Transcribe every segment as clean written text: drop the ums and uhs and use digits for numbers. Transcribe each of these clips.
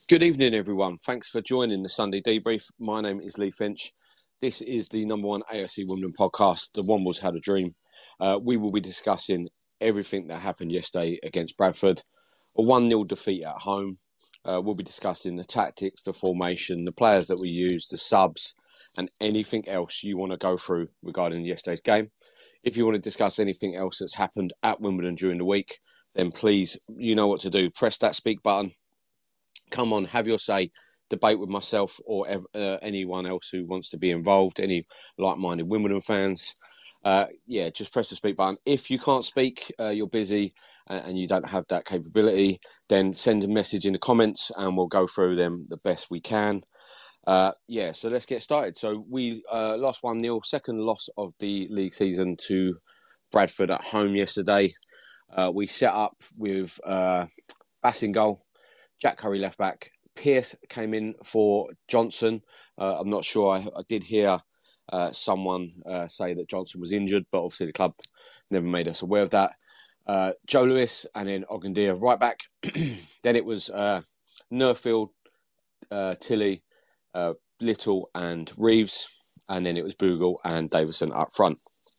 Good evening, everyone. Thanks for joining the Sunday Debrief. My name is Lee Finch. This is the number one AFC Women podcast, The Wombles Had a Dream. We will be discussing everything that happened yesterday against Bradford, a 1-0 defeat at home. We'll be discussing the tactics, the formation, the players that we used, the subs, and anything else you want to go through regarding yesterday's game. If you want to discuss anything else that's happened at Wimbledon during the week, then please, you know what to do. Press that speak button. Come on, have your say, debate with myself or anyone else who wants to be involved, any like-minded Wimbledon fans. Just press the speak button. If you can't speak, you're busy and you don't have that capability, then send a message in the comments and we'll go through them the best we can. So let's get started. So we lost 1-0, second loss of the league season to Bradford at home yesterday. We set up with Bass in goal, Jack Curry left back. Pearce came in for Johnson. I'm not sure. I did hear someone say that Johnson was injured, but obviously the club never made us aware of that. Joe Lewis and then Ogundia right back. Then it was Nurfield, Tilley, Little and Reeves. And then it was Bogle and Davison up front.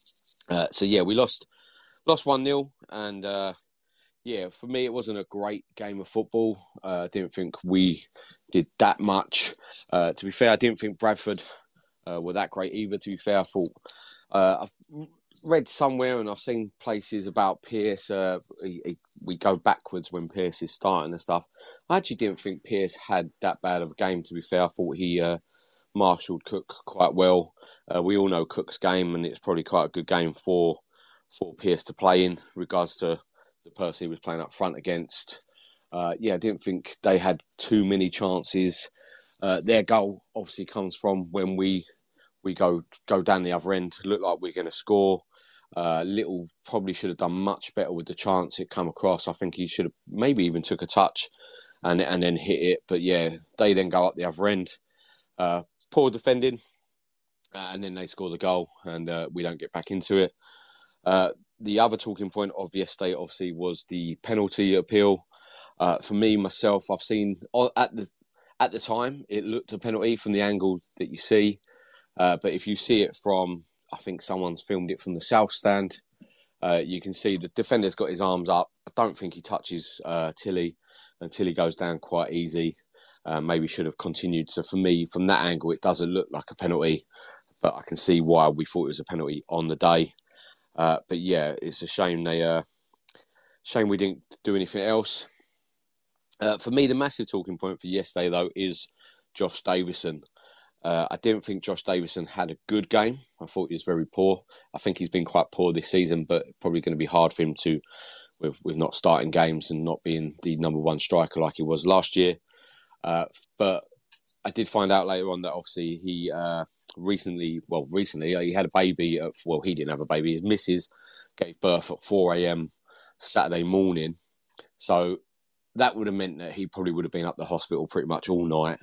We lost 1-0 and... for me, it wasn't a great game of football. I didn't think we did that much. To be fair, I didn't think Bradford were that great either, to be fair. I thought I've read somewhere and I've seen places about Pearce. We go backwards when Pearce is starting and stuff. I actually didn't think Pearce had that bad of a game, to be fair. I thought he marshalled Cook quite well. We all know Cook's game, and it's probably quite a good game for Pearce to play in regards to the person he was playing up front against. I didn't think they had too many chances. Their goal obviously comes from when we go down the other end. Look like we're going to score. Little probably should have done much better with the chance it come across. I think he should have maybe even took a touch and then hit it. But they then go up the other end. Poor defending. And then they score the goal and we don't get back into it. The other talking point of yesterday, obviously, was the penalty appeal. For me, myself, I've seen at the time it looked a penalty from the angle that you see, but if you see it from, I think someone's filmed it from the south stand, you can see the defender's got his arms up. I don't think he touches Tilley, and Tilley goes down quite easy. Maybe should have continued. So for me, from that angle, it doesn't look like a penalty, but I can see why we thought it was a penalty on the day. It's a shame shame we didn't do anything else. For me, the massive talking point for yesterday, though, is Josh Davison. I didn't think Josh Davison had a good game. I thought he was very poor. I think he's been quite poor this season, but probably going to be hard for him to, with not starting games and not being the number one striker like he was last year. But I did find out later on that obviously he... Recently, he had a baby. He didn't have a baby. His missus gave birth at 4 a.m. Saturday morning. So that would have meant that he probably would have been up the hospital pretty much all night.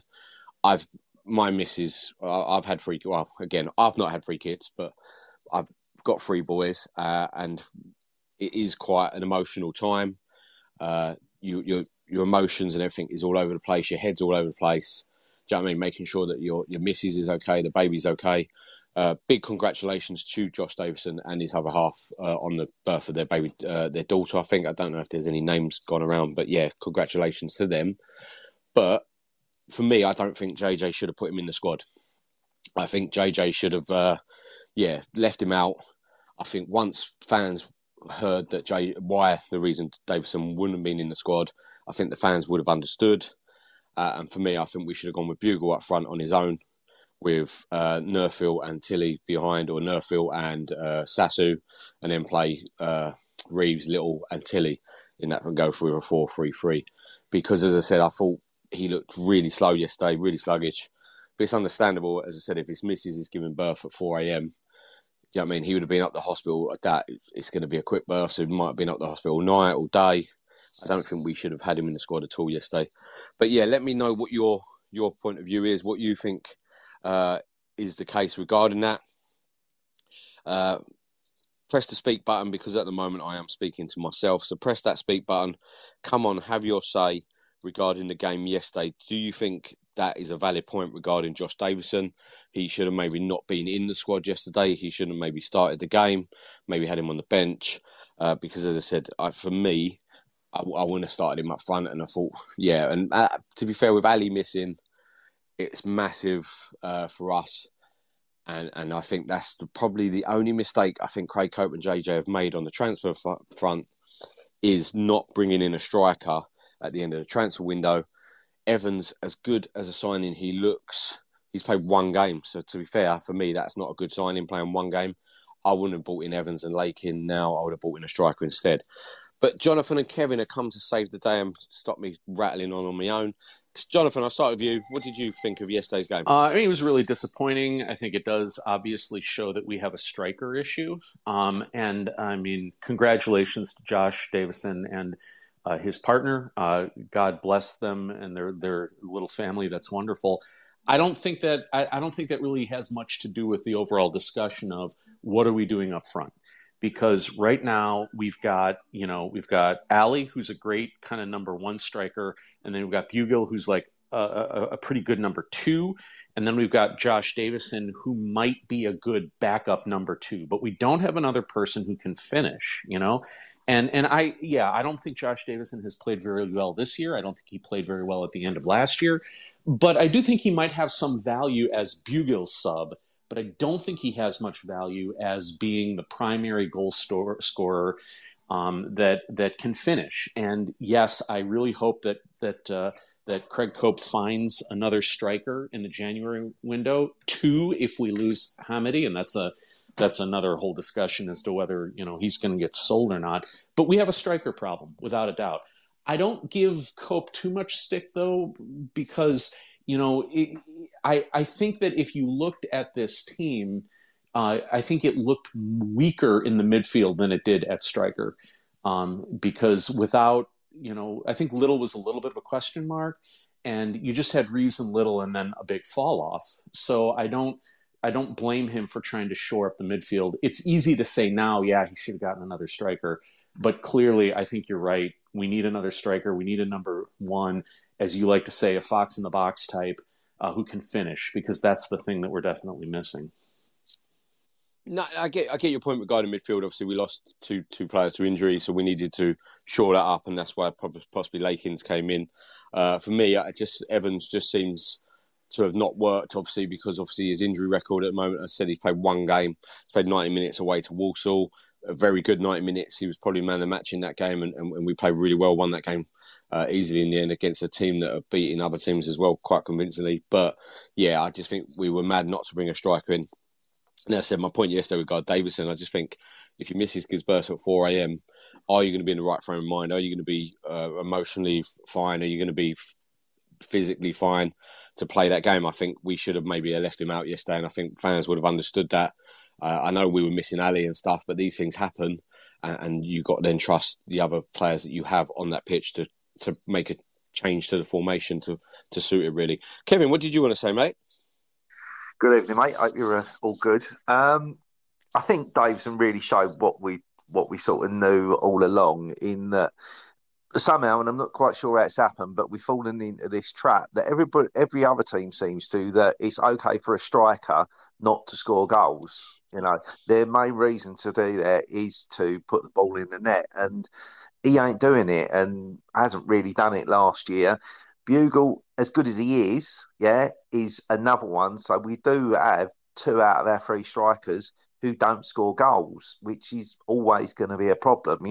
My missus, I've had three. Well, again, I've not had three kids, but I've got three boys, and it is quite an emotional time. Your emotions and everything is all over the place. Your head's all over the place. Do you know what I mean? Making sure that your missus is okay, the baby's okay. Big congratulations to Josh Davison and his other half on the birth of their baby, their daughter. I think I don't know if there's any names gone around, but congratulations to them. But for me, I don't think JJ should have put him in the squad. I think JJ should have, left him out. I think once fans heard that why the reason Davison wouldn't have been in the squad, I think the fans would have understood. And for me, I think we should have gone with Bugle up front on his own, with Nurfield and Tilley behind, or Nurfield and Sasu, and then play Reeves, Little and Tilley in that and go through a 4-3-3. Because, as I said, I thought he looked really slow yesterday, really sluggish. But it's understandable, as I said, if his missus is giving birth at 4 a.m., you know what I mean? He would have been up the hospital at that. It's going to be a quick birth, so he might have been up the hospital all night, all day. I don't think we should have had him in the squad at all yesterday. But let me know what your point of view is, what you think is the case regarding that. Press the speak button, because at the moment I am speaking to myself. So press that speak button. Come on, have your say. regarding the game yesterday. Do you think that is a valid point regarding Josh Davison? He should have maybe not been in the squad yesterday. He should have maybe started the game, maybe had him on the bench. Because as I said, for me, I wouldn't have started him up front. And I thought, yeah. And to be fair, with Ali missing, it's massive for us. And I think that's probably the only mistake I think Craig Cope and JJ have made on the transfer front is not bringing in a striker at the end of the transfer window. Evans, as good as a signing he looks, he's played one game. So to be fair, for me, that's not a good signing, playing one game. I wouldn't have brought in Evans and Lakin now. I would have brought in a striker instead. But Jonathan and Kevin have come to save the day and stop me rattling on my own. Jonathan, I'll start with you. What did you think of yesterday's game? It was really disappointing. I think it does obviously show that we have a striker issue. And I mean, congratulations to Josh Davison and his partner. God bless them and their little family. That's wonderful. I don't think that really has much to do with the overall discussion of what are we doing up front. Because right now we've got Ali, who's a great kind of number one striker, and then we've got Bugiel, who's like a pretty good number two, and then we've got Josh Davison, who might be a good backup number two, but we don't have another person who can finish, And I don't think Josh Davison has played very well this year. I don't think he played very well at the end of last year, but I do think he might have some value as Bugiel's sub. But I don't think he has much value as being the primary goal scorer that can finish. And yes, I really hope that Craig Cope finds another striker in the January window. 2, if we lose Hamidi, and that's another whole discussion as to whether he's going to get sold or not. But we have a striker problem without a doubt. I don't give Cope too much stick though, because I think that if you looked at this team, I think it looked weaker in the midfield than it did at striker. Because without, I think Little was a little bit of a question mark, and you just had Reeves and Little and then a big fall off. So I don't blame him for trying to shore up the midfield. It's easy to say now, yeah, he should have gotten another striker. But clearly, I think you're right. We need another striker. We need a number one, as you like to say, a fox in the box type who can finish, because that's the thing that we're definitely missing. No, I get your point regarding midfield. Obviously, we lost two players to injury, so we needed to shore that up, and that's why possibly Lakins came in. For me, Evans just seems to have not worked, obviously, because his injury record at the moment. I said he played one game, played 90 minutes away to Walsall. A very good 90 minutes. He was probably man of the match in that game, and we played really well, won that game easily in the end against a team that have beaten other teams as well, quite convincingly. But yeah, I just think we were mad not to bring a striker in. And as I said, my point yesterday with Davison, I just think if you miss his kids' birth at 4 a.m, are you going to be in the right frame of mind? Are you going to be emotionally fine? Are you going to be physically fine to play that game? I think we should have maybe left him out yesterday, and I think fans would have understood that. I know we were missing Ali and stuff, but these things happen, and you got to then trust the other players that you have on that pitch to make a change to the formation to suit it, really. Kevin, what did you want to say, mate? Good evening, mate. Hope you're all good. I think Davison really showed what we sort of knew all along, in that somehow, and I'm not quite sure how it's happened, but we've fallen into this trap that every other team seems to, that it's okay for a striker not to score goals. Their main reason to do that is to put the ball in the net, and he ain't doing it, and hasn't really done it last year. Bugiel, as good as he is, is another one. So we do have 2 out of our 3 strikers who don't score goals, which is always going to be a problem.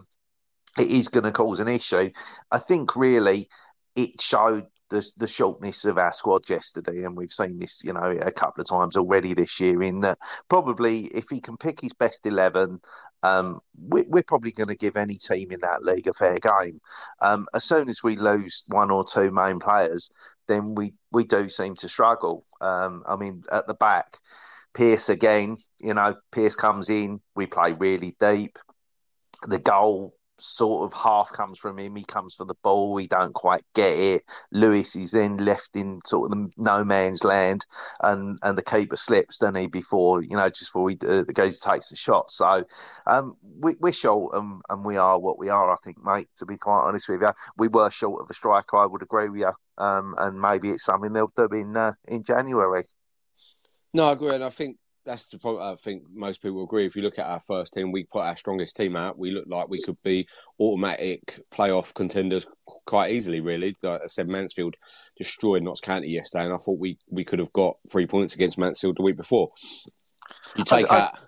It is going to cause an issue. I think really it showed the shortness of our squad yesterday, and we've seen this, a couple of times already this year. In that, probably if he can pick his best 11, we're probably going to give any team in that league a fair game. As soon as we lose 1 or 2 main players, then we do seem to struggle. At the back, Pearce again. Pearce comes in, we play really deep. The goal sort of half comes from him. He comes for the ball. We don't quite get it. Lewis is then left in sort of the no man's land, and the keeper slips, doesn't he? Before just before the goes takes the shot. So we're short, and we are what we are. I think, mate. To be quite honest with you, we were short of a striker. I would agree with you. And maybe it's something they'll do in January. No, I agree, and I think that's the point. I think most people agree. If you look at our first team, we put our strongest team out. We look like we could be automatic playoff contenders quite easily, really. Like I said, Mansfield destroyed Notts County yesterday, and I thought we could have got 3 points against Mansfield the week before. You take out.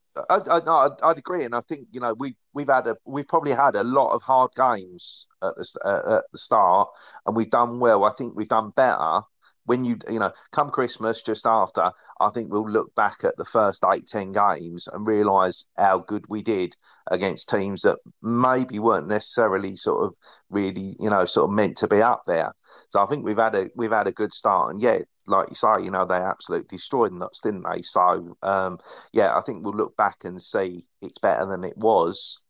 I'd agree, and I think we've probably had a lot of hard games at the start, and we've done well. I think we've done better. When come Christmas just after, I think we'll look back at the first 8-10 games and realise how good we did against teams that maybe weren't necessarily sort of really, sort of meant to be up there. So I think we've had a good start, and yeah, like you say, they absolutely destroyed Nuts, didn't they? So I think we'll look back and see it's better than it was.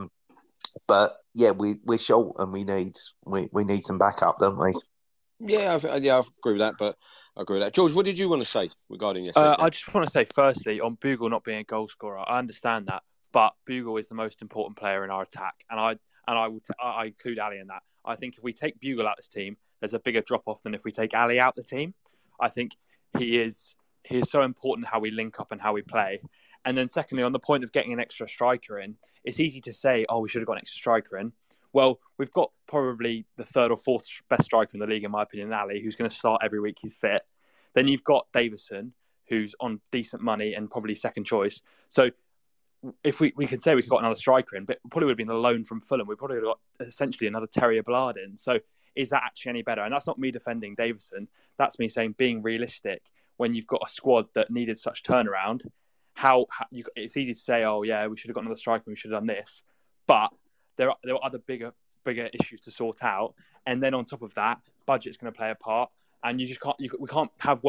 But yeah, we're short, and we need some backup, don't we? Yeah, I agree with that. But I agree with that. George, what did you want to say regarding yesterday? I just want to say, firstly, on Bugle not being a goal scorer, I understand that, but Bugle is the most important player in our attack, and I include Ali in that. I think if we take Bugle out of this team, there's a bigger drop off than if we take Ali out of the team. I think he is so important how we link up and how we play. And then secondly, on the point of getting an extra striker in, it's easy to say, we should have got an extra striker in. Well, we've got probably the third or fourth best striker in the league, in my opinion, Ali, who's going to start every week. He's fit. Then you've got Davison, who's on decent money and probably second choice. So if we could say we could have got another striker in, but probably would have been a loan from Fulham. We probably would have got essentially another Terrier Ballard in. So is that actually any better? And that's not me defending Davison. That's me saying, being realistic, when you've got a squad that needed such turnaround, it's easy to say, we should have got another striker, we should have done this. But there are other bigger issues to sort out, and then on top of that, budget's going to play a part, and you just can't. We can't have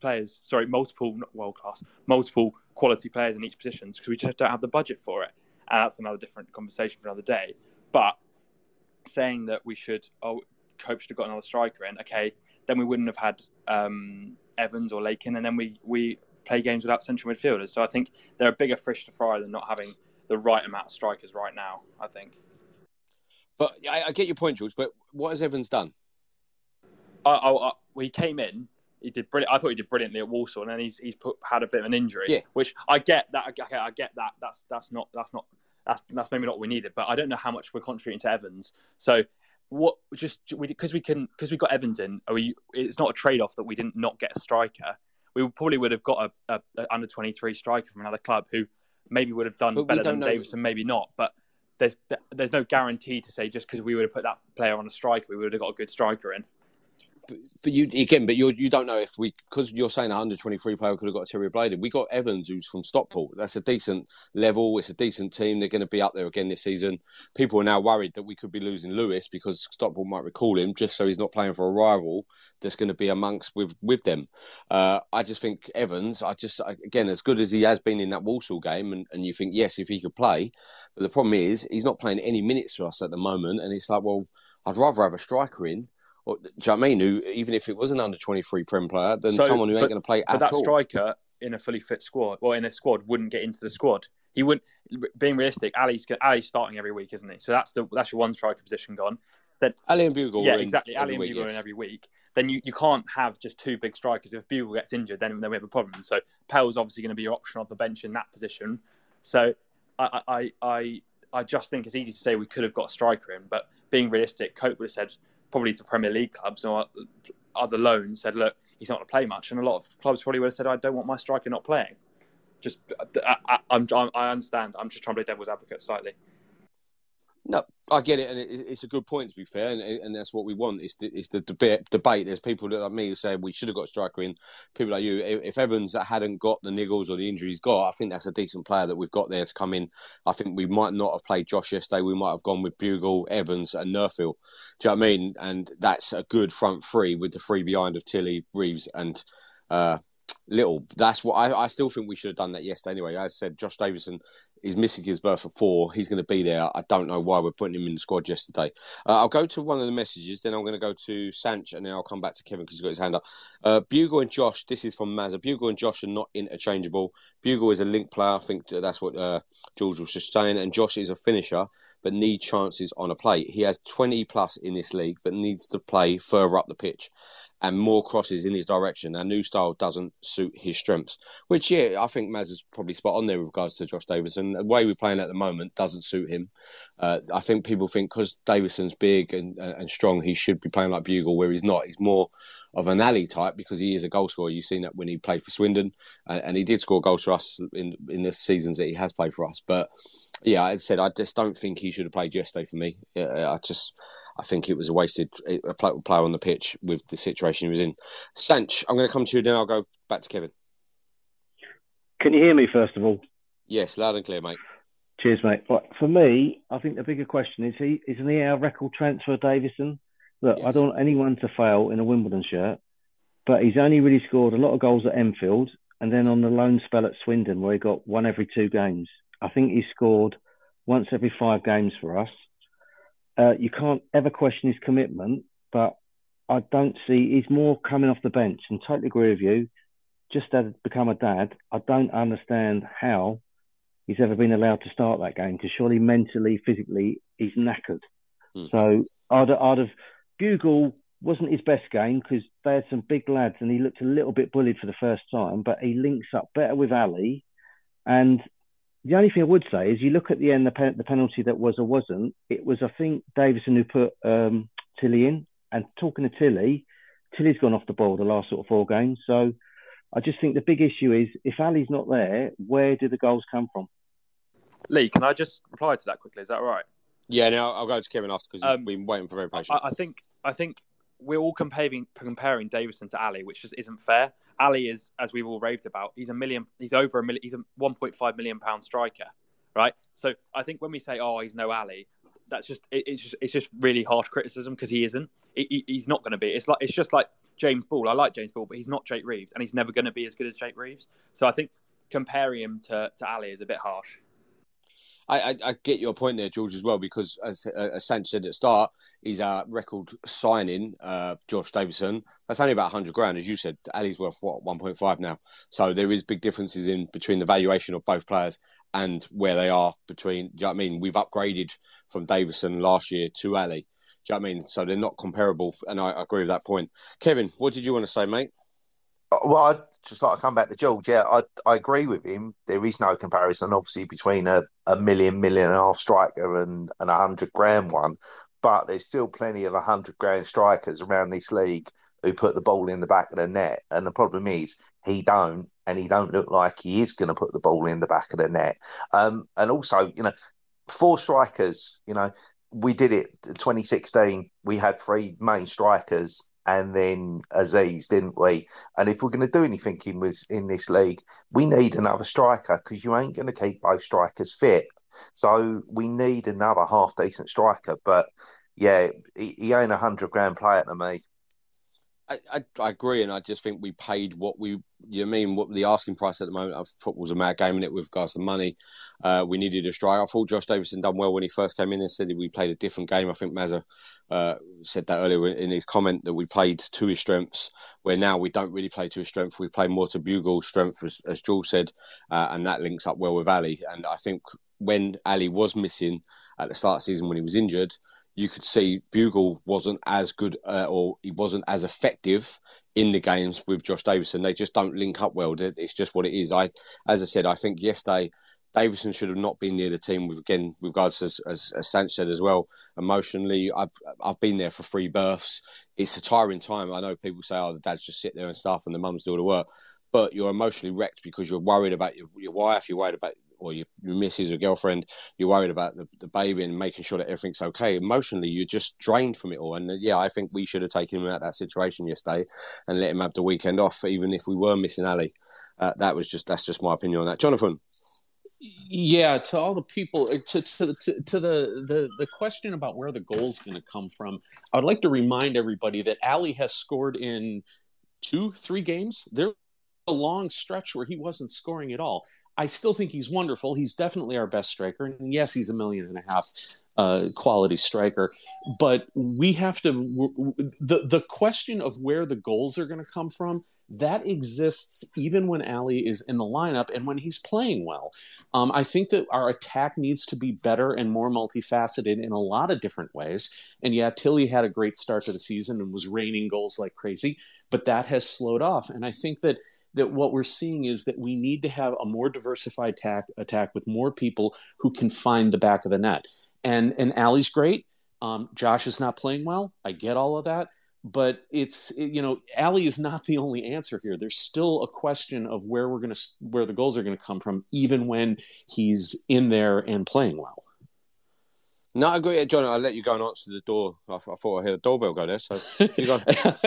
multiple quality players in each position because we just don't have the budget for it, and that's another different conversation for another day. But saying that we Cope should have got another striker in, okay, then we wouldn't have had Evans or Lakin, and then we play games without central midfielders. So I think they're a bigger fish to fry than not having the right amount of strikers right now, I think. But I get your point, George, but what has Evans done? He came in, he did brilliant. I thought he did brilliantly at Walsall, and then he's had a bit of an injury, which I get that. Okay, I get that. That's maybe not what we needed, but I don't know how much we're contributing to Evans. So because we got Evans in, it's not a trade-off that we didn't not get a striker. We probably would have got a under 23 striker from another club who maybe would have done better than Davison, maybe not, but. There's no guarantee to say just because we would have put that player on a striker, we would have got a good striker in. But you don't know if because you're saying a 123 player could have got Terry Bladed. We got Evans, who's from Stockport. That's a decent level. It's a decent team. They're going to be up there again this season. People are now worried that we could be losing Lewis because Stockport might recall him just so he's not playing for a rival that's going to be amongst with them. I just think Evans, again, as good as he has been in that Walsall game, and you think, yes, if he could play. But the problem is he's not playing any minutes for us at the moment. And it's like, well, I'd rather have a striker in. Do you know what I mean? Who, even if it was an under 23 Prem player, than someone who ain't going to play at all. But that striker in a fully fit squad, or in a squad, wouldn't get into the squad. He wouldn't. Being realistic, Ali's starting every week, isn't he? So that's your one striker position gone. Then Ali and Bugle, exactly. Ali and Bugle are in every week. Then you can't have just two big strikers. If Bugle gets injured, then we have a problem. So Pell's obviously going to be your option off the bench in that position. So I just think it's easy to say we could have got a striker in, but being realistic, Cope would have said, probably to Premier League clubs or other loans, said, look, he's not going to play much. And a lot of clubs probably would have said, I don't want my striker not playing. I understand. I'm just trying to play devil's advocate slightly. No, I get it, and it's a good point, to be fair, and that's what we want. It's the debate. There's people like me who say we should have got a striker in. People like you, if Evans hadn't got the niggles or the injuries he's got, I think that's a decent player that we've got there to come in. I think we might not have played Josh yesterday. We might have gone with Bugle, Evans and Nerfield. Do you know what I mean? And that's a good front three with the three behind of Tilly, Reeves and Little. That's what I still think we should have done that yesterday anyway. As I said, Josh Davison He's missing his berth at 4. He's going to be there. I don't know why we're putting him in the squad yesterday. I'll go to one of the messages, then I'm going to go to Sanch, and then I'll come back to Kevin because he's got his hand up. Bugle and Josh, this is from Mazza. Bugle and Josh are not interchangeable. Bugle is a link player. I think that's what George was just saying. And Josh is a finisher, but needs chances on a plate. He has 20 plus in this league, but needs to play further up the pitch and more crosses in his direction. Our new style doesn't suit his strengths, which, yeah, I think Maz is probably spot on there with regards to Josh Davison. The way we're playing at the moment doesn't suit him. I think people think because Davison's big and strong, he should be playing like Bugle, where he's not. He's more of an alley type because he is a goal scorer. You've seen that when he played for Swindon, and he did score goals for us in the seasons that he has played for us. But yeah, I said I just don't think he should have played yesterday for me. I think it was a wasted player on the pitch with the situation he was in. Sanch, I'm going to come to you, then I'll go back to Kevin. Can you hear me, first of all? Yes, loud and clear, mate. Cheers, mate. But for me, I think the bigger question is, isn't he our record transfer, Davison? Look, yes. I don't want anyone to fail in a Wimbledon shirt, but he's only really scored a lot of goals at Enfield and then on the loan spell at Swindon, where he got 1 every 2 games. I think he scored once every 5 games for us. You can't ever question his commitment, but I don't see... He's more coming off the bench, and totally agree with you. Just had become a dad. I don't understand how he's ever been allowed to start that game, because surely mentally, physically, he's knackered. So I'd have... Bugle wasn't his best game because they had some big lads and he looked a little bit bullied for the first time, but he links up better with Ali. And the only thing I would say is you look at the end, the penalty that was or wasn't, it was, I think, Davison who put Tilly in. And talking to Tilly's gone off the ball the last sort of 4 games. So I just think the big issue is if Ali's not there, where do the goals come from? Lee, can I just reply to that quickly? Is that all right? Yeah, no, I'll go to Kevin after because we've been waiting for very patient. I think we're all comparing Davison to Ali, which just isn't fair. Ali is, as we've all raved about, he's a 1.5 million pound striker, right? So I think when we say, "Oh, he's no Ali," that's just it's just really harsh criticism because he isn't. He's not going to be. It's just like James Ball. I like James Ball, but he's not Jake Reeves, and he's never going to be as good as Jake Reeves. So I think comparing him to Ali is a bit harsh. I get your point there, George, as well, because as Sanch said at the start, he's our record signing, Josh Davison. That's only about 100 grand, as you said. Ali's worth, 1.5 now. So there is big differences between the valuation of both players and where they are between, do you know what I mean? We've upgraded from Davison last year to Ali. Do you know what I mean? So they're not comparable, and I agree with that point. Kevin, what did you want to say, mate? Well, I'd just like to come back to George. Yeah, I agree with him. There is no comparison, obviously, between a million and a half striker and a 100 grand one. But there's still plenty of 100 grand strikers around this league who put the ball in the back of the net. And the problem is he don't look like he is going to put the ball in the back of the net. And also, 4 strikers, we did it 2016. We had 3 main strikers and then Aziz, didn't we? And if we're going to do anything in this league, we need another striker because you ain't going to keep both strikers fit. So we need another half-decent striker. But, yeah, he ain't 100 grand player to me. I agree, and I just think we paid what the asking price at the moment. Football's a mad game, in it with regards to money. We needed a striker. I thought Josh Davison done well when he first came in and said that we played a different game. I think Mazza said that earlier in his comment that we played to his strengths, where now we don't really play to his strength. We play more to Bugle's strength, as Jules said, and that links up well with Ali. And I think when Ali was missing at the start of the season when he was injured, you could see Bugle wasn't as good or he wasn't as effective in the games with Josh Davison. They just don't link up well. It's just what it is. As I said, I think yesterday Davison should have not been near the team. With regards to, as Sanch said as well, emotionally, I've been there for 3 births. It's a tiring time. I know people say, "Oh, the dads just sit there and stuff, and the mums do all the work," but you're emotionally wrecked because you're worried about your wife, you're worried about or your missus or girlfriend, you're worried about the baby and making sure that everything's okay. Emotionally, you're just drained from it all. And yeah, I think we should have taken him out of that situation yesterday and let him have the weekend off, even if we were missing Ali. That's just my opinion on that. Jonathan. Yeah, to all the people, to the question about where the goal's going to come from, I would like to remind everybody that Ali has scored in 2-3 games. There's a long stretch where he wasn't scoring at all. I still think he's wonderful. He's definitely our best striker. And yes, he's $1.5 million quality striker. But we have to the question of where the goals are going to come from, that exists even when Ali is in the lineup and when he's playing well. I think that our attack needs to be better and more multifaceted in a lot of different ways. And yeah, Tilly had a great start to the season and was raining goals like crazy, but that has slowed off. And I think that what we're seeing is that we need to have a more diversified attack with more people who can find the back of the net. And Ali's great. Josh is not playing well. I get all of that. But Ali is not the only answer here. There's still a question of where the goals are going to come from, even when he's in there and playing well. No, I agree, John. I'll let you go and answer the door. I thought I heard a doorbell go there, so you go.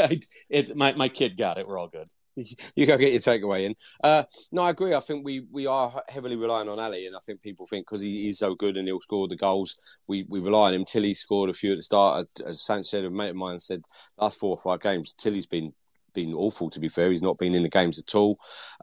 My kid got it. We're all good. You go get your takeaway in. No, I agree. I think we are heavily relying on Ali, and I think people think because he is so good and he'll score the goals, we rely on him. Tilly scored a few at the start. As Sant said, a mate of mine said, last 4 or 5 games, Tilly's been awful, to be fair. He's not been in the games at all.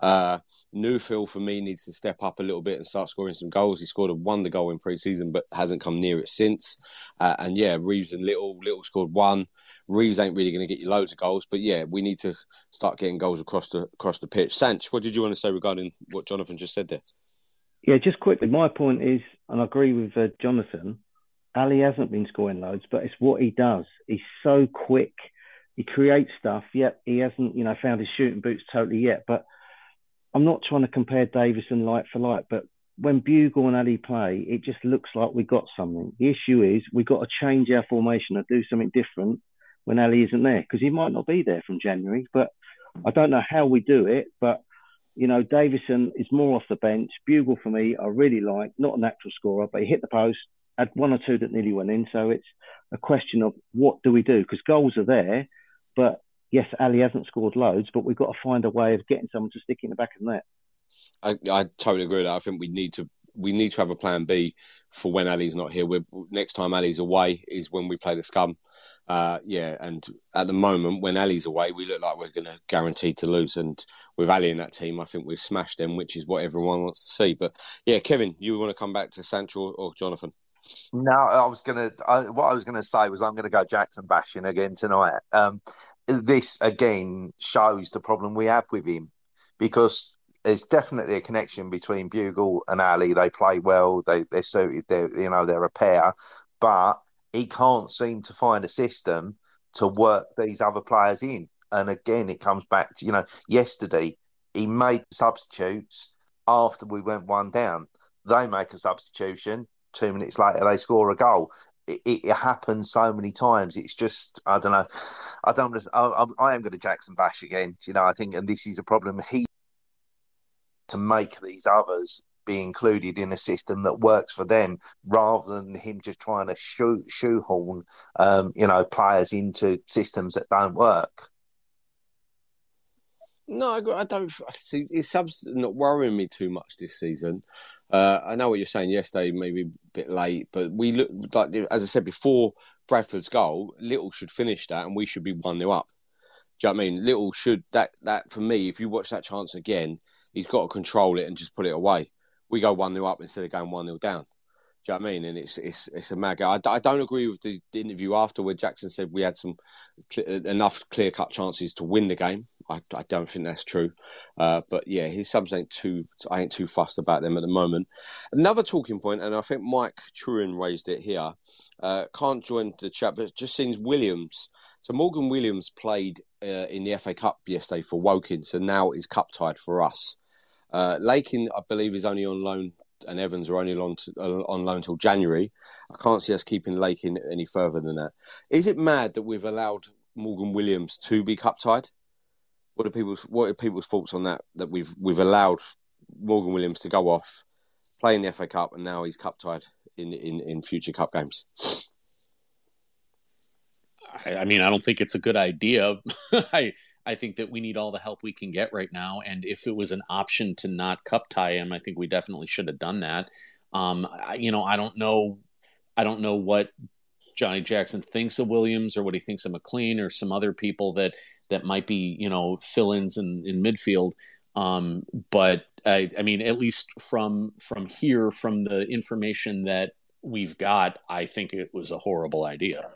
Newfield, for me, needs to step up a little bit and start scoring some goals. He scored a wonder goal in pre-season, but hasn't come near it since. And yeah, Reeves and Little scored 1. Reeves ain't really going to get you loads of goals, but yeah, we need to start getting goals across the pitch. Sanch, what did you want to say regarding what Jonathan just said there? Yeah, just quickly, my point is, and I agree with Jonathan, Ali hasn't been scoring loads, but it's what he does. He's so quick. He creates stuff. Yet he hasn't, found his shooting boots totally yet. But I'm not trying to compare Davison like for like, but when Bugle and Ali play, it just looks like we got something. The issue is we've got to change our formation and do something different when Ali isn't there, because he might not be there from January. But I don't know how we do it. But, Davison is more off the bench. Bugle, for me, I really like. Not a natural scorer, but he hit the post, had 1 or 2 that nearly went in. So it's a question of what do we do? Because goals are there. But yes, Ali hasn't scored loads, but we've got to find a way of getting someone to stick in the back of the net. I totally agree with that. I think we need to have a plan B for when Ali's not here. Next time Ali's away is when we play the Scum. And at the moment, when Ali's away, we look like we're going to guarantee to lose. And with Ali in that team, I think we've smashed them, which is what everyone wants to see. But yeah, Kevin, you want to come back to Sancho or Jonathan? No, what I was gonna say was I'm gonna go Jackson bashing again tonight. This again shows the problem we have with him, because there's definitely a connection between Bugle and Ali. They play well. They're suited. They're a pair, but he can't seem to find a system to work these other players in. And again, it comes back to yesterday he made substitutes after we went 1 down. They make a substitution. 2 minutes later, they score a goal. It happens so many times. It's just, I don't know. I am going to Jackson bash again. I think, and this is a problem. He to make these others be included in a system that works for them, rather than him just trying to shoehorn, players into systems that don't work. No, I don't see his subs not worrying me too much this season. I know what you're saying yesterday, maybe a bit late, but we look like, as I said before, Bradford's goal, Little should finish that and we should be 1-0 up. Do you know what I mean? Little should, that for me, if you watch that chance again, he's got to control it and just put it away. We go 1-0 up instead of going 1-0 down. Do you know what I mean? And it's a mad game. I don't agree with the interview after where Jackson said we had enough clear-cut chances to win the game. I don't think that's true. But yeah, his subs I ain't too fussed about them at the moment. Another talking point, and I think Mike Truan raised it here, can't join the chat, but it just seems Williams. So Morgan Williams played in the FA Cup yesterday for Woking, so now is cup tied for us. Lakin, I believe, is only on loan, and Evans are only on loan till January. I can't see us keeping Lakin any further than that. Is it mad that we've allowed Morgan Williams to be cup tied? What are people's thoughts on that? That we've allowed Morgan Williams to go off, play in the FA Cup, and now he's cup tied in future cup games. I mean, I don't think it's a good idea. I think that we need all the help we can get right now. And if it was an option to not cup tie him, I think we definitely should have done that. I don't know what Johnny Jackson thinks of Williams or what he thinks of McLean or some other people that might be, fill-ins in midfield. But I mean, at least from here, from the information that we've got, I think it was a horrible idea.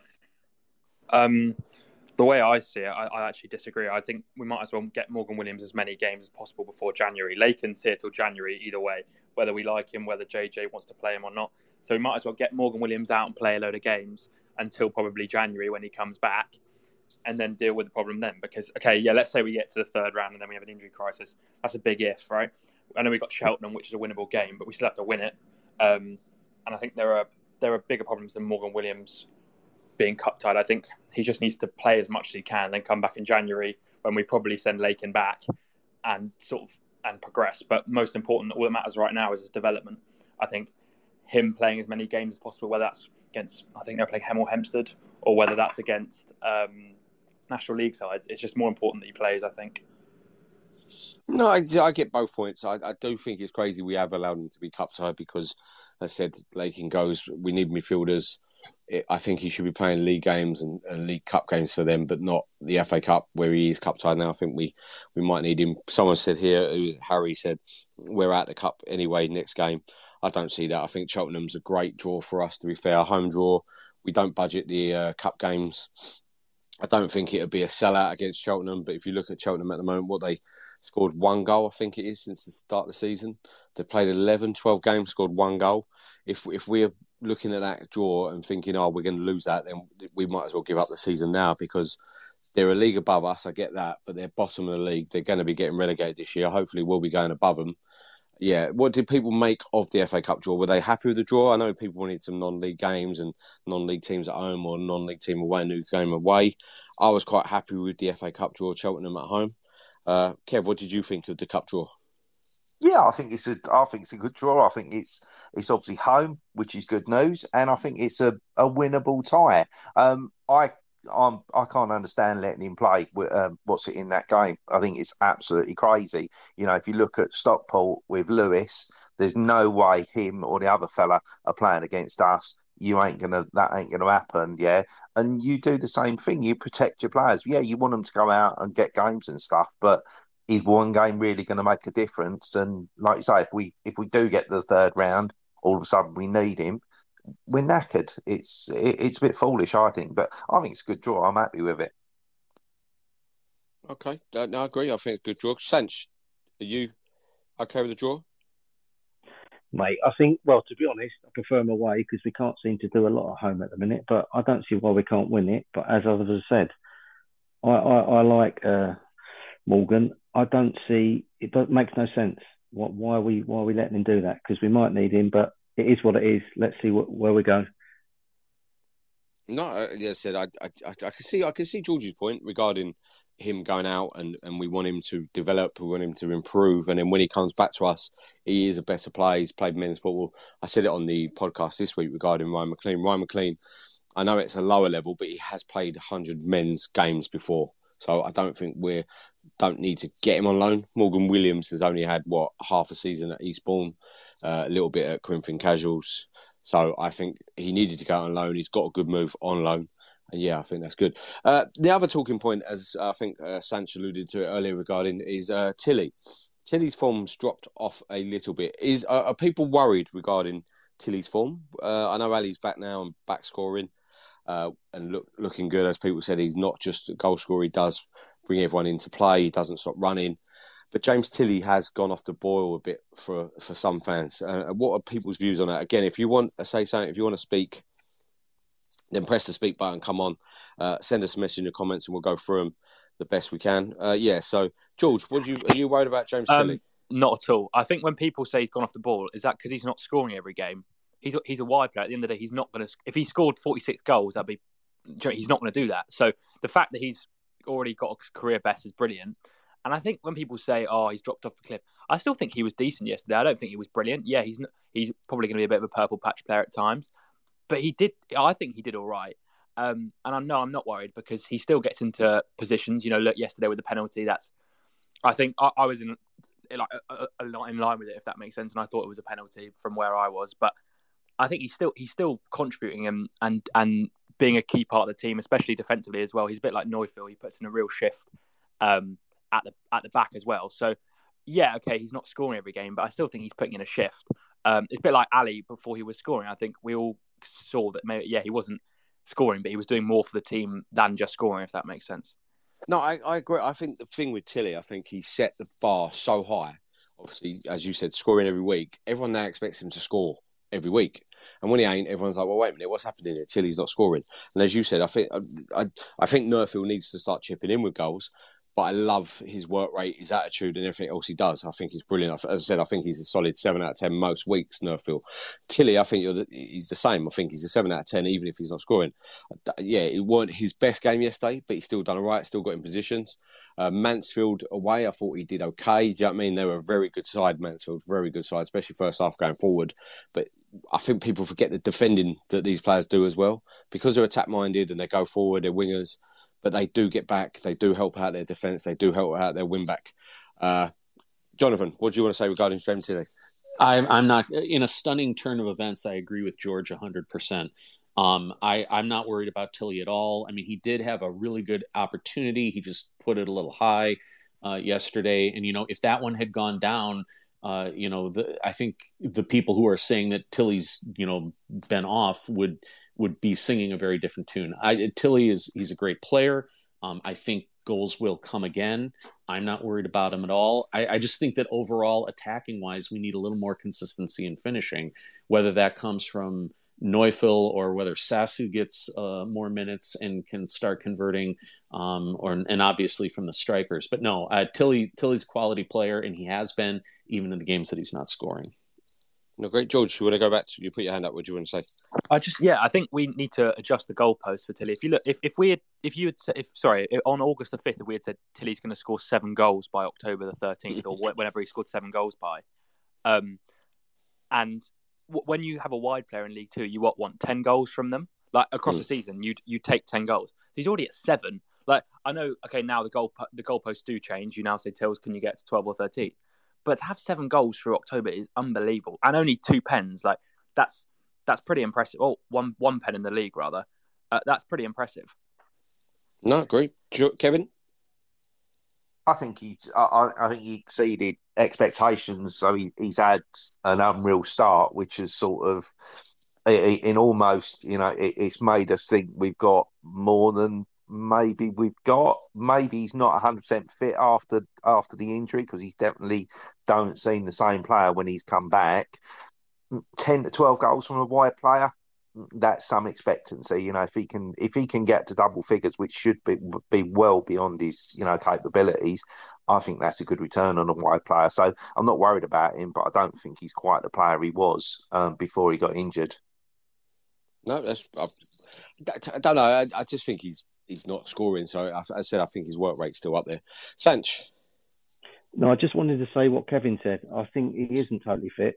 The way I see it, I actually disagree. I think we might as well get Morgan Williams as many games as possible before January. Lakin's here till January either way, whether we like him, whether JJ wants to play him or not. So we might as well get Morgan Williams out and play a load of games until probably January when he comes back, and then deal with the problem then. Because, okay, yeah, let's say we get to the third round and then we have an injury crisis. That's a big if, right? I know we've got Cheltenham, which is a winnable game, but we still have to win it. And I think there are bigger problems than Morgan Williams being cup tied. I think he just needs to play as much as he can, then come back in January when we probably send Lakin back and progress. But most important, all that matters right now is his development. I think him playing as many games as possible, whether that's against, I think they're playing Hemel Hempstead, or whether that's against National League sides, it's just more important that he plays, I think. No, I get both points. I do think it's crazy we have allowed him to be cup tied because, as I said, Lakin goes, we need midfielders. I think he should be playing league games and League Cup games for them, but not the FA Cup where he is cup tied now. I think we might need him. Someone said here, Harry said, we're at the Cup anyway next game. I don't see that. I think Cheltenham's a great draw for us, to be fair. A home draw. We don't budget the Cup games. I don't think it'll be a sellout against Cheltenham, but if you look at Cheltenham at the moment, what they scored 1 goal, I think it is, since the start of the season. They played 11, 12 games, scored 1 goal. If we're looking at that draw and thinking, we're going to lose that, then we might as well give up the season now because they're a league above us. I get that, but they're bottom of the league. They're going to be getting relegated this year. Hopefully, we'll be going above them. Yeah, what did people make of the FA Cup draw? Were they happy with the draw? I know people wanted some non-league games and non-league teams at home or non-league team away, new game away. I was quite happy with the FA Cup draw, Cheltenham at home. Kev, what did you think of the cup draw? Yeah, I think it's a good draw. I think it's obviously home, which is good news, and I think it's a winnable tie. I can't understand letting him play. What's it in that game? I think it's absolutely crazy. You know, if you look at Stockport with Lewis, there's no way him or the other fella are playing against us. That ain't gonna happen, yeah. And you do the same thing. You protect your players. Yeah, you want them to go out and get games and stuff, but is one game really going to make a difference? And like you say, if we do get to the third round, all of a sudden we need him, we're knackered. It's a bit foolish, I think, but I think it's a good draw. I'm happy with it. Okay, no, I agree. I think it's a good draw. Sanch, are you okay with the draw? Mate, I think, well, to be honest, I prefer them away because we can't seem to do a lot at home at the minute, but I don't see why we can't win it. But as others have said, I like Morgan. I don't see it. Makes no sense. Why are we letting him do that? Because we might need him, but it is what it is. Let's see where we go. No, as I said, I can see George's point regarding him going out and we want him to develop, we want him to improve, and then when he comes back to us, he is a better player. He's played men's football. I said it on the podcast this week regarding Ryan McLean. Ryan McLean, I know it's a lower level, but he has played 100 men's games before. So I don't think we don't need to get him on loan. Morgan Williams has only had, half a season at Eastbourne, a little bit at Corinthian Casuals. So I think he needed to go on loan. He's got a good move on loan. And yeah, I think that's good. The other talking point, as I think Sanch alluded to it earlier regarding, is Tilly. Tilly's form's dropped off a little bit. Are people worried regarding Tilly's form? I know Ali's back now and back scoring. And looking good, as people said, he's not just a goal scorer. He does bring everyone into play. He doesn't stop running. But James Tilly has gone off the boil a bit for some fans. What are people's views on that? Again, if you want to say something, if you want to speak, then press the speak button. Come on, send us a message in the comments, and we'll go through them the best we can. So George, are you worried about James Tilly? Not at all. I think when people say he's gone off the ball, is that because he's not scoring every game? He's a wide player. At the end of the day, he's not going to. If he scored 46 goals, he's not going to do that. So the fact that he's already got a career best is brilliant. And I think when people say, "Oh, he's dropped off the cliff," I still think he was decent yesterday. I don't think he was brilliant. Yeah, he's probably going to be a bit of a purple patch player at times, but I think he did all right. And I'm not worried because he still gets into positions. You know, look yesterday with the penalty. I think I was in line with it, if that makes sense. And I thought it was a penalty from where I was, but I think he's still contributing and being a key part of the team, especially defensively as well. He's a bit like Neufeld. He puts in a real shift at the back as well. So yeah, okay, he's not scoring every game, but I still think he's putting in a shift. It's a bit like Ali before he was scoring. I think we all saw that maybe, he wasn't scoring, but he was doing more for the team than just scoring, if that makes sense. No, I agree. I think the thing with Tilly, I think he set the bar so high. Obviously, as you said, scoring every week. Everyone now expects him to score every week. And when he ain't, everyone's like, well, wait a minute, what's happening here? Tilly's not scoring. And as you said, I think Nurfield needs to start chipping in with goals. But I love his work rate, his attitude, and everything else he does. I think he's brilliant. As I said, I think he's a solid 7 out of 10 most weeks, Nurfield. Tilly, I think he's the same. I think he's a 7 out of 10, even if he's not scoring. Yeah, it weren't his best game yesterday, but he's still done all right, still got in positions. Mansfield away, I thought he did okay. Do you know what I mean? They were a very good side, Mansfield, very good side, especially first half going forward. But I think people forget the defending that these players do as well. Because they're attack-minded and they go forward, they're wingers. But they do get back. They do help out their defence. They do help out their win back. Jonathan, what do you want to say regarding Trent today? I'm not in a stunning turn of events. I agree with George 100%. I'm not worried about Tilly at all. I mean, he did have a really good opportunity. He just put it a little high yesterday. And, if that one had gone down, I think the people who are saying that Tilly's, been off would be singing a very different tune. Tilly he's a great player. I think goals will come again. I'm not worried about him at all. I just think that overall, attacking wise, we need a little more consistency in finishing, whether that comes from Neufeld or whether Sasu gets more minutes and can start converting, and obviously from the strikers. But no, Tilly's a quality player, and he has been even in the games that he's not scoring. No, great. George, you want to go back you put your hand up? What do you want to say? I think we need to adjust the goalpost for Tilly. If you look, on August the 5th, if we had said Tilly's going to score 7 goals by October the 13th or whenever he scored 7 goals by, and when you have a wide player in League Two, you want 10 goals from them, like across the season, you take 10 goals. He's already at 7. Like, I know, okay, now the goalposts do change. You now say, Tills, can you get to 12 or 13? But to have 7 goals through October is unbelievable, and only 2 pens. Like that's pretty impressive. Oh, one pen in the league rather. That's pretty impressive. No, great, Kevin. I think he exceeded expectations. So he's had an unreal start, which is sort of in almost, it's made us think we've got more than maybe we've got. Maybe he's not 100% fit after the injury, because he's definitely don't seem the same player when he's come back. 10 to 12 goals from a wide player, that's some expectancy. If he can get to double figures, which should be well beyond his capabilities, I think that's a good return on a wide player. So I'm not worried about him, but I don't think he's quite the player he was before he got injured. No, I don't know. I just think he's not scoring. So as I said, I think his work rate's still up there. Sanch. No, I just wanted to say what Kevin said. I think he isn't totally fit.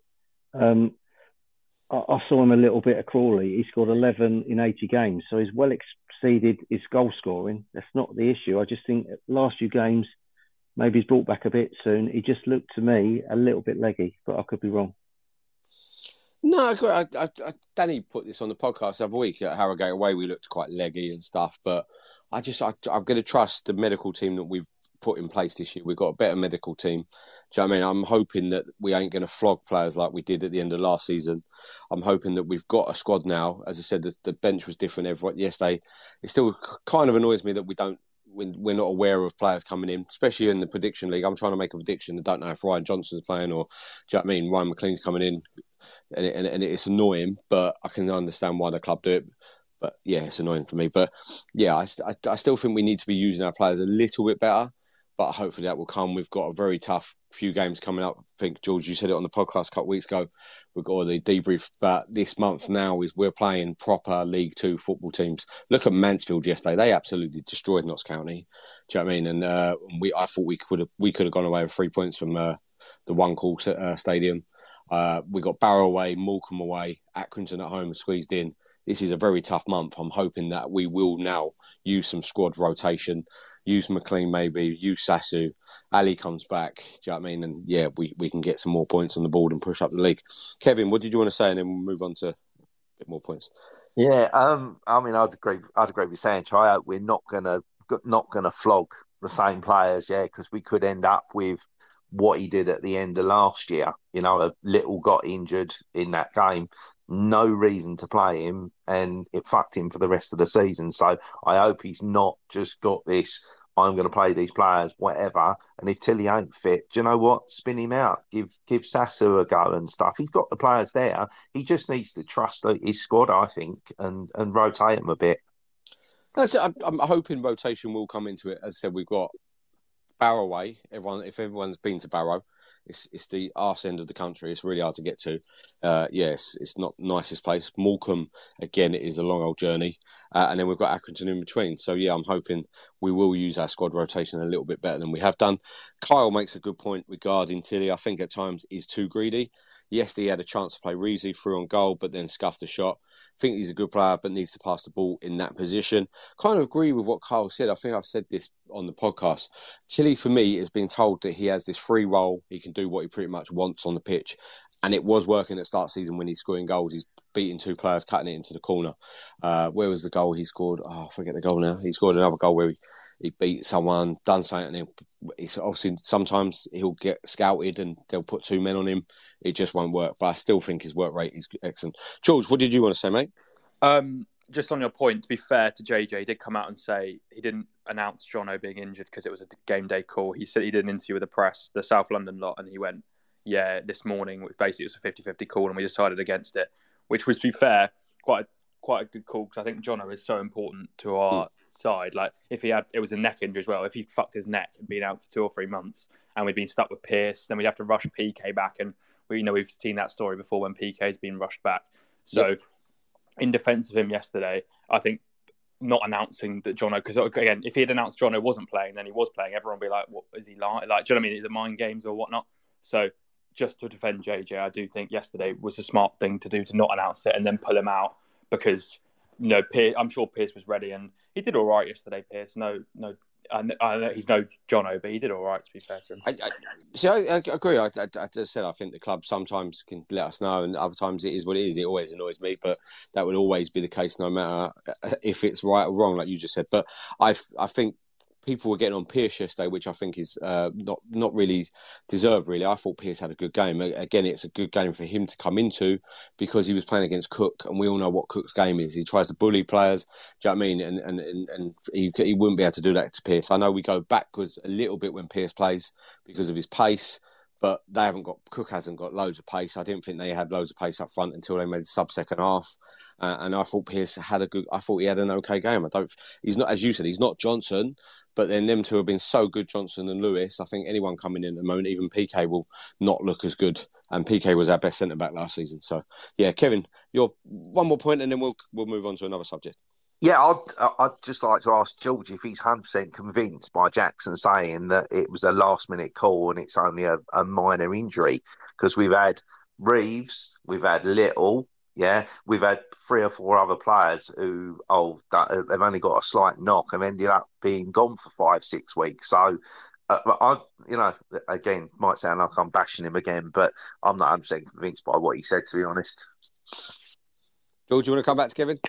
I saw him a little bit at Crawley. He scored 11 in 80 games, so he's well exceeded his goal scoring. That's not the issue. I just think last few games, maybe he's brought back a bit soon. He just looked to me a little bit leggy, but I could be wrong. No, Danny put this on the podcast the other week at Harrogate Away. We looked quite leggy and stuff, but I'm going to trust the medical team that we've put in place this year. We've got a better medical team. Do you know what I mean? I'm hoping that we ain't going to flog players like we did at the end of last season. I'm hoping that we've got a squad now. As I said, the bench was different yesterday. It still kind of annoys me that we're not aware of players coming in, especially in the prediction league. I'm trying to make a prediction. I don't know if Ryan Johnson's playing or, do you know what I mean? Ryan McLean's coming in. And it's annoying, but I can understand why the club do it. But yeah, it's annoying for me. But yeah, I still think we need to be using our players a little bit better. But hopefully that will come. We've got a very tough few games coming up. I think, George, you said it on the podcast a couple of weeks ago. We've got the debrief. But this month now we're playing proper League Two football teams. Look at Mansfield yesterday. They absolutely destroyed Notts County. Do you know what I mean? And I thought we could have gone away with 3 points from the One Call Stadium. We got Barrow away, Morecambe away, Accrington at home squeezed in. This is a very tough month. I'm hoping that we will now use some squad rotation, use McLean maybe, use Sasu. Ali comes back, do you know what I mean? And yeah, we can get some more points on the board and push up the league. Kevin, what did you want to say? And then we'll move on to a bit more points. Yeah, I mean, I'd agree with Sancho. I hope we're not gonna flog the same players, because we could end up with what he did at the end of last year. You know, a little got injured in that game. No reason to play him, and it fucked him for the rest of the season. So I hope he's not just got this, I'm going to play these players, whatever. And if Tilly ain't fit, do you know what? Spin him out. Give Sasu a go and stuff. He's got the players there. He just needs to trust his squad, I think, and rotate them a bit. That's it. I'm hoping rotation will come into it. As I said, we've got Barrow Way. If everyone's been to Barrow, it's the arse end of the country. It's really hard to get to. Yes, it's not the nicest place. Morecambe, again, it is a long old journey. And then we've got Accrington in between. So, yeah, I'm hoping we will use our squad rotation a little bit better than we have done. Kyle makes a good point regarding Tilly. I think at times he's too greedy. Yes, he had a chance to play Reezy through on goal, but then scuffed a shot. I think he's a good player, but needs to pass the ball in that position. Kind of agree with what Kyle said. I think I've said this on the podcast. Tilly, for me, is being told that he has this free role. He can do what he pretty much wants on the pitch. And it was working at start season when he's scoring goals. He's beating two players, cutting it into the corner. Where was the goal he scored? Oh, I forget the goal now. He scored another goal where he beat someone, done something, and then he's obviously sometimes he'll get scouted and they'll put two men on him. It just won't work. But I still think his work rate is excellent. George, what did you want to say, mate? Just on your point, to be fair to JJ, he did come out and say he didn't announce Jono being injured because it was a game day call. He said he did an interview with the press, the South London lot, and he went, yeah, this morning, basically it was a 50-50 call and we decided against it, which was, to be fair, quite a good call because I think Jono is so important to our side. Like, if it was a neck injury as well, if he fucked his neck and been out for 2 or 3 months and we'd been stuck with Pearce, then we'd have to rush PK back, and we've seen that story before when PK's been rushed back. So, in defence of him yesterday, I think not announcing that Jono, because again, if he had announced Jono wasn't playing, then he was playing, everyone would be like, what is he like? Like, do you know what I mean? Is it mind games or whatnot? So, just to defend JJ, I do think yesterday was a smart thing to do, to not announce it and then pull him out, because I'm sure Pearce was ready and he did all right yesterday. Pearce, no, I know he's no Jono, but he did all right, to be fair to him. I agree. I just said I think the club sometimes can let us know, and other times it is what it is. It always annoys me, but that would always be the case, no matter if it's right or wrong, like you just said. But I think people were getting on Pearce yesterday, which I think is not really deserved, really. I thought Pearce had a good game. Again, it's a good game for him to come into because he was playing against Cook, and we all know what Cook's game is. He tries to bully players, do you know what I mean? And he wouldn't be able to do that to Pearce. I know we go backwards a little bit when Pearce plays because of his pace, but Cook hasn't got loads of pace. I didn't think they had loads of pace up front until they made the sub-second half. And I thought Pearce I thought he had an okay game. He's not, as you said, he's not Johnson, but then them two have been so good, Johnson and Lewis. I think anyone coming in at the moment, even PK, will not look as good. And PK was our best centre-back last season. So, yeah, Kevin, your one more point and then we'll move on to another subject. Yeah, I'd just like to ask George if he's 100% convinced by Jackson saying that it was a last-minute call and it's only a minor injury. Because we've had Reeves, we've had Little, yeah, we've had 3 or 4 other players who, they've only got a slight knock and ended up being gone for 5-6 weeks. So, again, might sound like I'm bashing him again, but I'm not 100% convinced by what he said, to be honest. George, you want to come back to Kevin?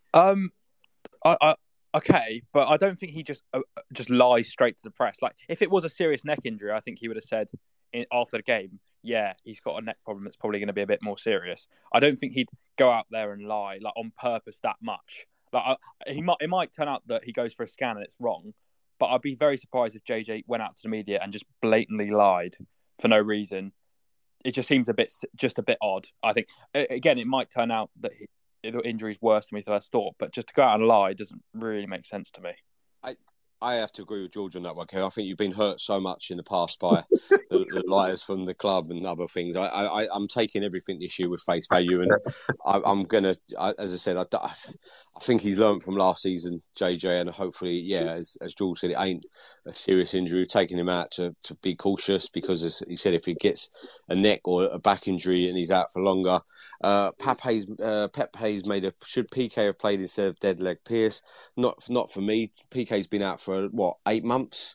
Okay, but I don't think he just lies straight to the press. Like, if it was a serious neck injury, I think he would have said after the game, yeah, he's got a neck problem that's probably going to be a bit more serious. I don't think he'd go out there and lie like on purpose that much. Like, it might turn out that he goes for a scan and it's wrong, but I'd be very surprised if JJ went out to the media and just blatantly lied for no reason. It just seems a bit odd. I think, again, it might turn out that the injury is worse than we first thought, but just to go out and lie doesn't really make sense to me. I have to agree with George on that one, Kev. I think you've been hurt so much in the past by the liars from the club and other things. I'm taking everything this year with face value, and I'm going to, as I said, I think he's learned from last season, JJ, and hopefully, yeah, as George said, it ain't a serious injury. We've taken him out to be cautious because, as he said, if he gets a neck or a back injury and he's out for longer, Pep Hayes should PK have played instead of dead leg Pearce? Not for me. PK's been out for 8 months.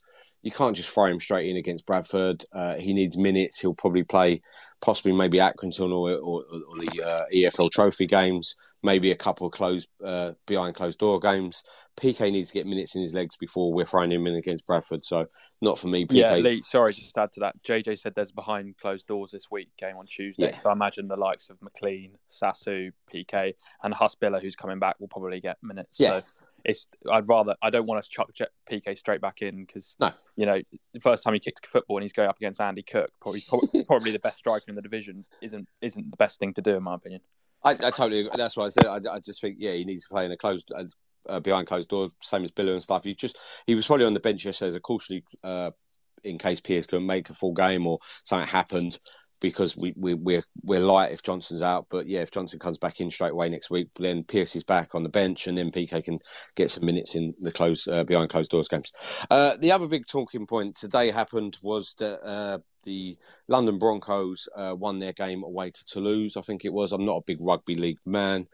you can't just throw him straight in against Bradford. He needs minutes. He'll probably play possibly maybe Accrington or the EFL Trophy games, maybe a couple of behind closed door games. PK needs to get minutes in his legs before we're throwing him in against Bradford. So not for me, PK. Yeah, Lee, sorry, just to add to that. JJ said there's behind closed doors this week, game on Tuesday. Yeah. So I imagine the likes of McLean, Sasu, PK, and Husbilla, who's coming back, will probably get minutes. Yeah. So I don't want to chuck PK straight back in because, No. The first time he kicked football and he's going up against Andy Cook, probably the best striker in the division, isn't the best thing to do, in my opinion. I totally agree. That's what I said. I just think, he needs to play in a closed, behind closed door, same as Biller and stuff. He was probably on the bench yesterday as a cautionary, in case Pierce couldn't make a full game or something happened, because we're light if Johnson's out. But if Johnson comes back in straight away next week, then Pierce is back on the bench, and then PK can get some minutes in the behind closed doors games. The other big talking point today happened was that the London Broncos won their game away to Toulouse, I think it was. I'm not a big rugby league man,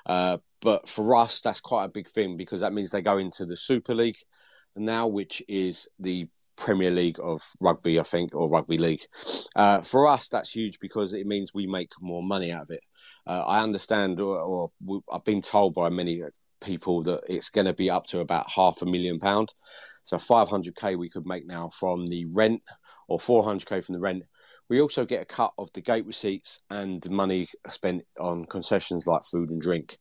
but for us that's quite a big thing, because that means they go into the Super League now, which is the Premier League of rugby, I think, or rugby league. For us, that's huge because it means we make more money out of it. I understand, or I've been told by many people that it's going to be up to about £500,000. So 500k we could make now from the rent, or 400k from the rent. We also get a cut of the gate receipts and the money spent on concessions like food and drink.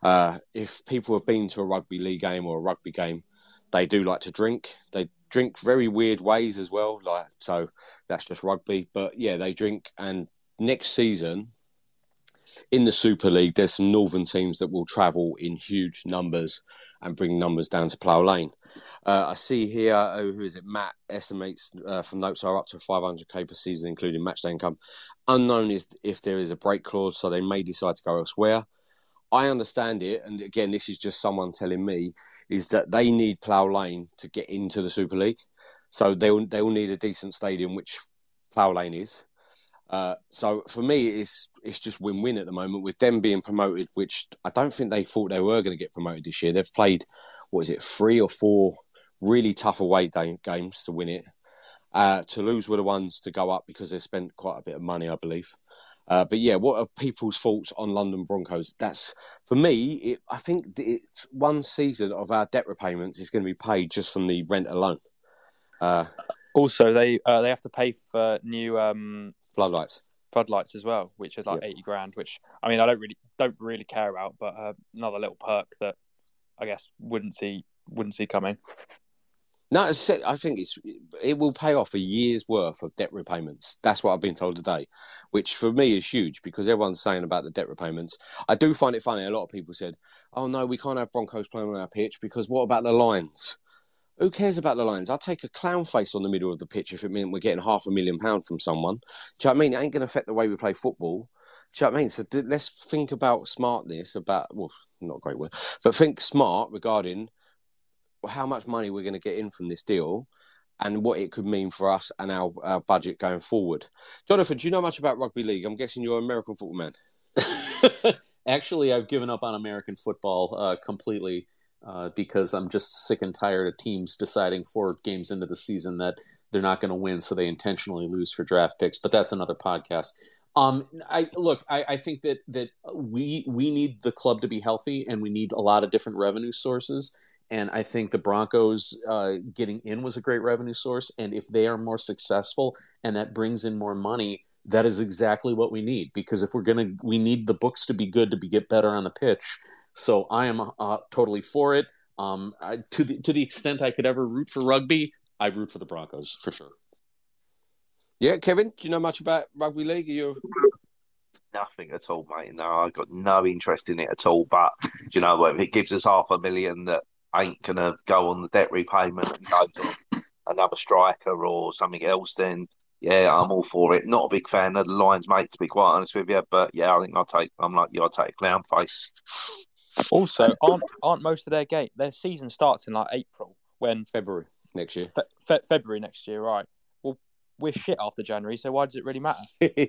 If people have been to a rugby league game or a rugby game, they do like to drink. They drink very weird ways as well. So that's just rugby. But they drink. And next season in the Super League, there's some northern teams that will travel in huge numbers and bring numbers down to Plough Lane. I see here, who is it? Matt estimates from notes are up to 500k per season, including matchday income. Unknown is if there is a break clause, so they may decide to go elsewhere. I understand it, and again, this is just someone telling me, is that they need Plough Lane to get into the Super League. So they will need a decent stadium, which Plough Lane is. So for me, it's just win-win at the moment with them being promoted, which I don't think they thought they were going to get promoted this year. They've played, 3 or 4 really tough away games to win it. Toulouse were the ones to go up because they spent quite a bit of money, I believe. But what are people's thoughts on London Broncos? That's, for me, I think it's one season of our debt repayments is going to be paid just from the rent alone. Also, they have to pay for new floodlights as well, which is like 80 grand. Which I mean, I don't really care about, but another little perk that I guess wouldn't see coming. No, I think it will pay off a year's worth of debt repayments. That's what I've been told today, which for me is huge because everyone's saying about the debt repayments. I do find it funny. A lot of people said, "Oh no, we can't have Broncos playing on our pitch because what about the Lions?" Who cares about the Lions? I'll take a clown face on the middle of the pitch if it meant we're getting £500,000 from someone. Do you know what I mean? It ain't going to affect the way we play football. Do you know what I mean? So let's think about smartness, not a great word, but think smart regarding how much money we're going to get in from this deal and what it could mean for us and our budget going forward. Jonathan, do you know much about rugby league? I'm guessing you're an American football man. Actually, I've given up on American football completely. Because I'm just sick and tired of teams deciding 4 games into the season that they're not going to win, so they intentionally lose for draft picks. But that's another podcast. I think that we need the club to be healthy, and we need a lot of different revenue sources. And I think the Broncos getting in was a great revenue source. And if they are more successful and that brings in more money, that is exactly what we need. Because if we need the books to be good to get better on the pitch. So I am totally for it. To the extent I could ever root for rugby, I root for the Broncos for sure. Yeah, Kevin, do you know much about rugby league? Nothing at all, mate. No, I've got no interest in it at all. But do you know what? If it gives us $500,000 that ain't gonna go on the debt repayment and goes on another striker or something else, then yeah, I'm all for it. Not a big fan of the Lions, mate, to be quite honest with you. But yeah, I think I'll take a clown face. Also, aren't most of their season starts in like April, when February next year. February next year, right? Well, we're shit after January, so why does it really matter?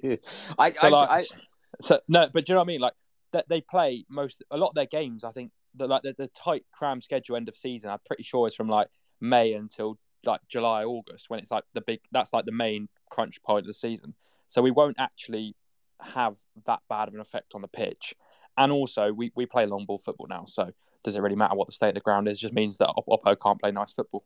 No, but do you know what I mean? Like that they play a lot of their games. I think the tight cram schedule end of season. I'm pretty sure is from like May until like July, August, when it's like that's like the main crunch point of the season. So we won't actually have that bad of an effect on the pitch. And also, we play long ball football now, so does it really matter what the state of the ground is? It just means that Oppo can't play nice football.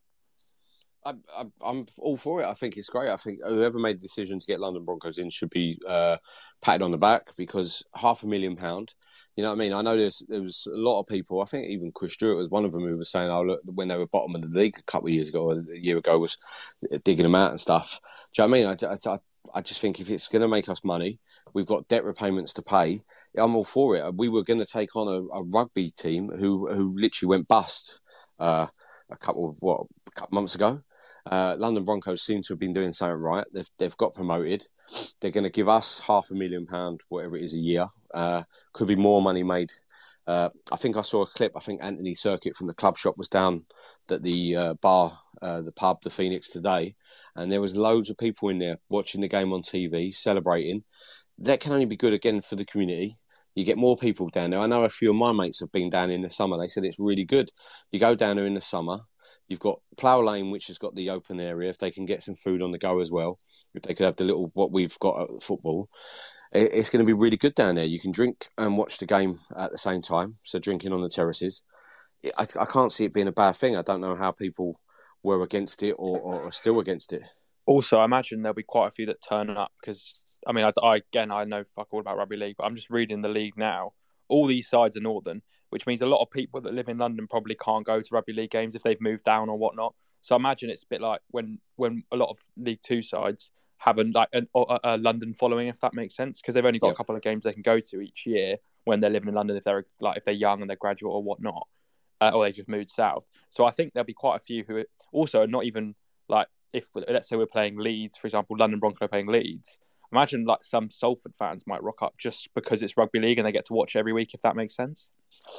I'm all for it. I think it's great. I think whoever made the decision to get London Broncos in should be patted on the back, because £500,000, you know what I mean? I know there was a lot of people, I think even Chris Stewart was one of them, who was saying, oh, look, when they were bottom of the league a couple of years ago, or a year ago, was digging them out and stuff. Do you know what I mean? I just think if it's going to make us money, we've got debt repayments to pay, I'm all for it. We were going to take on a rugby team who literally went bust a couple of months ago. London Broncos seem to have been doing something right. They've got promoted. They're going to give us £500,000, whatever it is, a year. Could be more money made. I think I saw a clip. I think Anthony Circuit from the club shop was down at the bar, the pub, the Phoenix, today, and there was loads of people in there watching the game on TV, celebrating. That can only be good again for the community. You get more people down there. I know a few of my mates have been down in the summer. They said it's really good. You go down there in the summer. You've got Plough Lane, which has got the open area. If they can get some food on the go as well, if they could have the little, what we've got at the football, it's going to be really good down there. You can drink and watch the game at the same time. So drinking on the terraces. I can't see it being a bad thing. I don't know how people were against it or are still against it. Also, I imagine there'll be quite a few that turn up because, I mean, I know fuck all about rugby league, but I'm just reading the league now. All these sides are northern, which means a lot of people that live in London probably can't go to rugby league games if they've moved down or whatnot. So I imagine it's a bit like when a lot of League Two sides have a London following, if that makes sense, because they've only got a couple of games they can go to each year when they're living in London, if they're young and they're graduate or whatnot, or they just moved south. So I think there'll be quite a few who also are not even like, if let's say we're playing Leeds, for example, London Broncos playing Leeds. Imagine like some Salford fans might rock up just because it's rugby league and they get to watch every week, if that makes sense.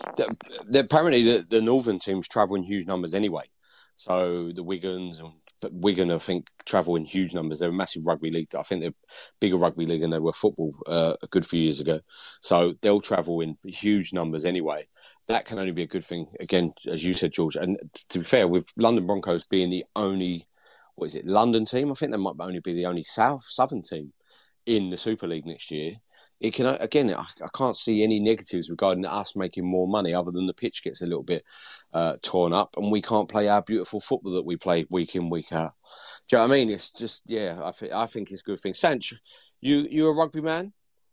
Apparently, the northern teams travel in huge numbers anyway. So the Wigan, I think, travel in huge numbers. They're a massive rugby league. I think they're bigger rugby league than they were football a good few years ago. So they'll travel in huge numbers anyway. That can only be a good thing, again, as you said, George. And to be fair, with London Broncos being the only, London team, I think they might only be the only southern team in the Super League next year. It can, again, I can't see any negatives regarding us making more money other than the pitch gets a little bit torn up and we can't play our beautiful football that we play week in, week out. Do you know what I mean? It's just, I think it's a good thing. Sanch, you a rugby man?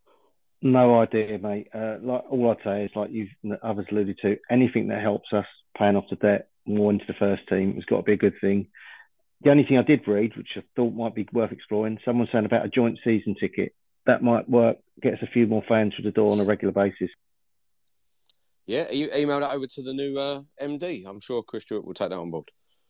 No idea, mate. Like all I'd say is, like others alluded to, anything that helps us paying off the debt more into the first team has got to be a good thing. The only thing I did read, which I thought might be worth exploring, someone saying about a joint season ticket. That might work, get us a few more fans through the door on a regular basis. Yeah, you email that over to the new MD. I'm sure Chris Stewart will take that on board.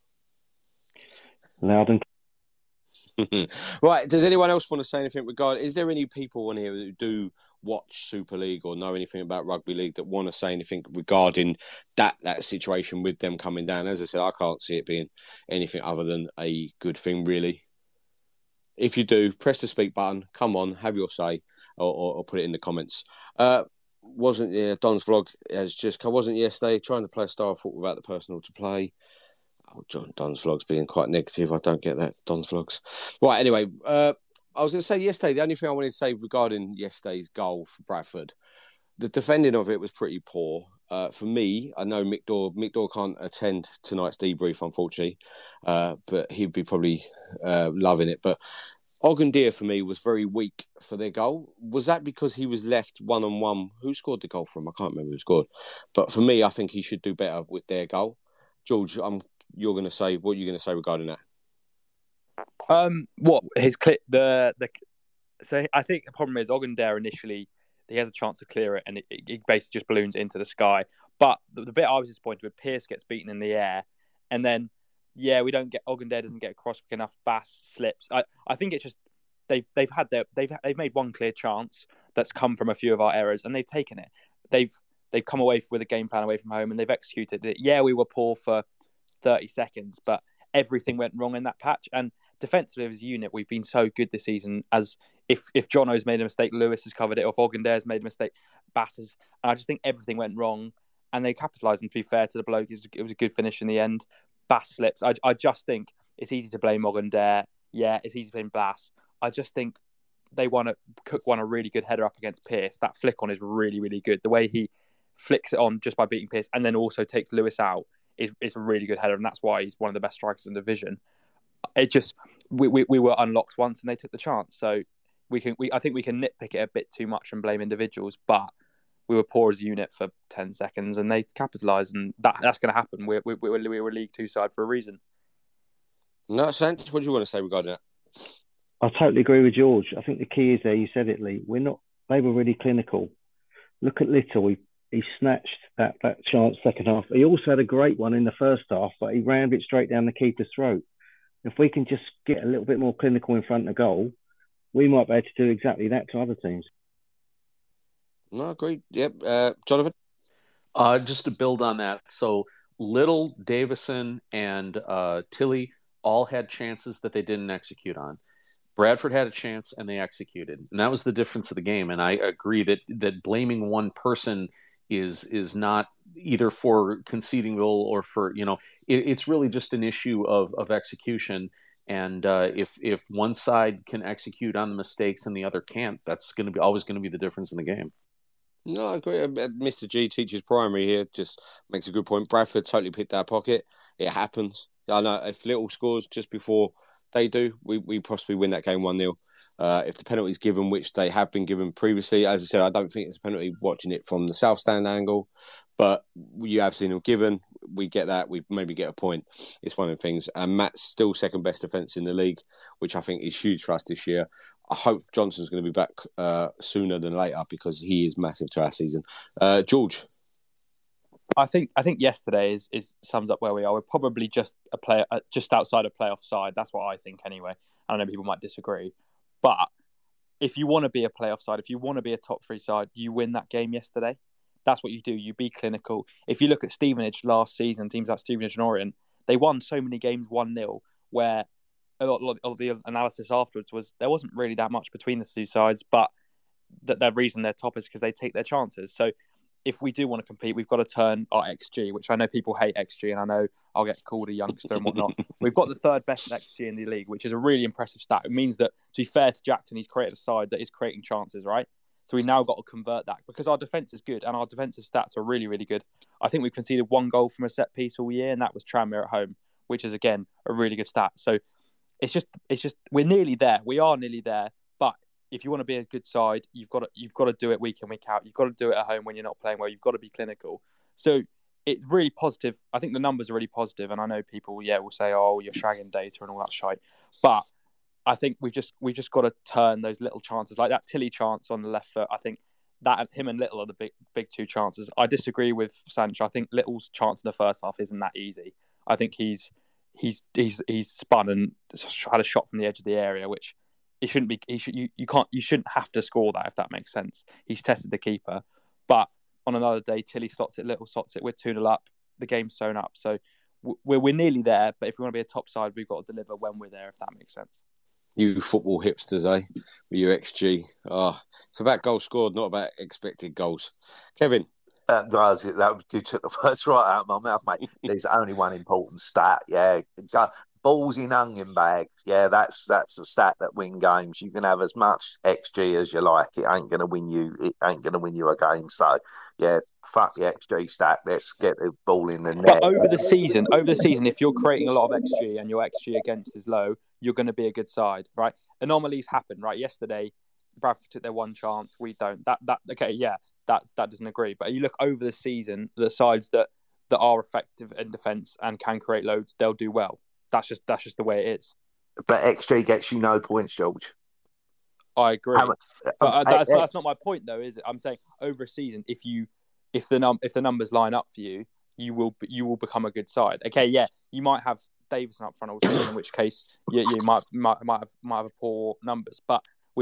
Loud and Right, does anyone else want to say anything regarding... Is there any people on here who do watch Super League or know anything about Rugby League that want to say anything regarding that situation with them coming down? As I said, I can't see it being anything other than a good thing, really. If you do, press the speak button. Come on, have your say, or put it in the comments. Don's vlog I wasn't yesterday trying to play a style of football without the personal to play. Don's vlog's being quite negative. I don't get that, Don's vlogs. Right, anyway, I was going to say yesterday, the only thing I wanted to say regarding yesterday's goal for Bradford, the defending of it was pretty poor. For me, I know Mick Dore can't attend tonight's debrief, unfortunately, but he'd be probably loving it. But Ogundear, for me, was very weak for their goal. Was that because he was left one-on-one? Who scored the goal for him? I can't remember who scored. But for me, I think he should do better with their goal. George, you're going to say, what are you going to say regarding that? What his clip? So I think the problem is Ogundear initially, he has a chance to clear it and it basically just balloons into the sky. But the bit I was disappointed with, Pearce gets beaten in the air, and then Ogundear doesn't get across quick enough. Bass slips. I think it's just they've made one clear chance that's come from a few of our errors, and they've taken it. They've come away with a game plan away from home, and they've executed it. Yeah, we were poor for 30 seconds, but everything went wrong in that patch. And defensively as a unit, we've been so good this season. As if Jono's made a mistake, Lewis has covered it. Or if Ogundear's made a mistake, Bass has. And I just think everything went wrong, and they capitalised. And to be fair to the bloke, it was a good finish in the end. Bass slips. I just think it's easy to blame Mogandare. Yeah, it's easy to blame Blas. I just think Cook won a really good header up against Pearce. That flick on is really, really good. The way he flicks it on just by beating Pearce and then also takes Lewis out is a really good header, and that's why he's one of the best strikers in the division. It just we were unlocked once and they took the chance. So I think we can nitpick it a bit too much and blame individuals, but we were poor as a unit for 10 seconds and they capitalised, and that's going to happen. We were a League Two side for a reason. No, Sanch, what do you want to say regarding that? I totally agree with George. I think the key is there. You said it, Lee. They were really clinical. Look at Little. He snatched that chance second half. He also had a great one in the first half, but he rammed it straight down the keeper's throat. If we can just get a little bit more clinical in front of goal, we might be able to do exactly that to other teams. No, agreed. Yep. Jonathan? Just to build on that. So Little, Davison, and Tilly all had chances that they didn't execute on. Bradford had a chance and they executed. And that was the difference of the game. And I agree that blaming one person is not either for conceding goal or for, it's really just an issue of execution. And if one side can execute on the mistakes and the other can't, that's going to be always going to be the difference in the game. No, I agree. Mr. G teaches primary here, just makes a good point. Bradford totally picked our pocket. It happens. I know if Little scores just before they do, we possibly win that game 1-0. If the penalty's given, which they have been given previously, as I said, I don't think it's a penalty watching it from the South Stand angle, but you have seen them given. We get that. We maybe get a point. It's one of the things. And Matt's still second best defence in the league, which I think is huge for us this year. I hope Johnson's going to be back sooner than later because he is massive to our season. George? I think yesterday is sums up where we are. We're probably just a player just outside a playoff side. That's what I think anyway. I know people might disagree, but if you want to be a playoff side, if you want to be a top three side, you win that game yesterday. That's what you do. You be clinical. If you look at Stevenage last season, teams like Stevenage and Orient, they won so many games 1-0 where a lot of the analysis afterwards was there wasn't really that much between the two sides, but that the reason they're top is because they take their chances. So if we do want to compete, we've got to turn our XG, which I know people hate XG, and I know I'll get called a youngster and whatnot. We've got the third best XG in the league, which is a really impressive stat. It means that, to be fair to Jackson, he's created a side that is creating chances, right? So we've now got to convert that because our defence is good and our defensive stats are really, really good. I think we've conceded one goal from a set piece all year, and that was Tranmere at home, which is, again, a really good stat. So it's just we're nearly there. We are nearly there. But if you want to be a good side, you've got to do it week in, week out. You've got to do it at home when you're not playing well. You've got to be clinical. So it's really positive. I think the numbers are really positive, and I know people, will say, "Oh, you're shagging data and all that shite." But I think we've just got to turn those little chances, like that Tilly chance on the left foot. I think that him and Little are the big two chances. I disagree with Sancho. I think Little's chance in the first half isn't that easy. I think he's spun and had a shot from the edge of the area, which it shouldn't be. You shouldn't have to score that, if that makes sense. He's tested the keeper, but on another day, Tilly slots it, Little slots it. We're 2-0 up. The game's sewn up, so we're nearly there. But if we want to be a top side, we've got to deliver when we're there, if that makes sense. You football hipsters, eh? With your XG. Oh, it's about goals scored, not about expected goals. Kevin? You took the words right out of my mouth, mate. There's only one important stat. Yeah, balls in onion bags. Yeah, that's the stat that win games. You can have as much XG as you like. It ain't gonna win you a game. So yeah, fuck the XG stat. Let's get the ball in the net. But over the season, if you're creating a lot of XG and your XG against is low, you're going to be a good side, right? Anomalies happen, right? Yesterday, Bradford took their one chance. We don't. That doesn't agree. But you look over the season, the sides that are effective in defence and can create loads, they'll do well. That's just the way it is. But XG gets you no points, George. I agree. But that's not my point, though, is it? I'm saying over a season, if the numbers line up for you, you will become a good side. Okay, yeah, you might have Davison up front all season, in which case you might have poor numbers, but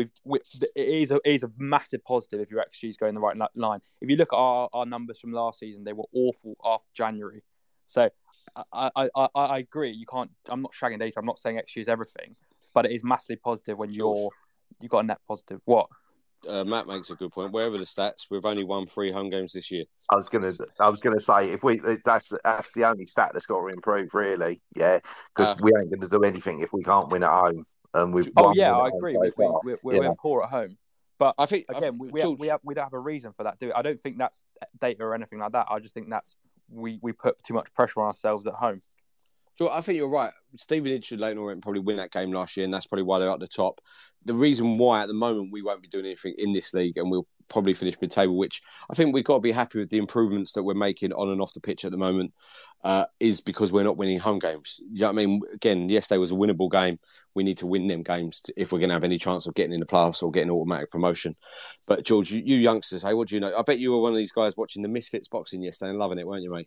it is a massive positive if your XG is going the right line. If you look at our numbers from last season, they were awful after January. So I agree. You can't. I'm not shagging data. I'm not saying XG is everything, but it is massively positive when you've got a net positive. What? Matt makes a good point. Wherever the stats, we've only won 3 home games this year. I was gonna say that's the only stat that's got to improve, really. Yeah, because we ain't going to do anything if we can't win at home. And we've I agree. We're poor at home, but I think again, we don't have a reason for that, do we? I don't think that's data or anything like that. I just think that's we put too much pressure on ourselves at home. So I think you're right. Stevenage should Leighton Orient probably win that game last year, and that's probably why they're at the top. The reason why at the moment we won't be doing anything in this league, and we'll probably finish mid-table, which I think we've got to be happy with the improvements that we're making on and off the pitch at the moment, is because we're not winning home games. You know what I mean? Again, yesterday was a winnable game. We need to win them games if we're going to have any chance of getting in the playoffs or getting automatic promotion. But George, you youngsters, hey, what do you know? I bet you were one of these guys watching the Misfits boxing yesterday and loving it, weren't you, mate?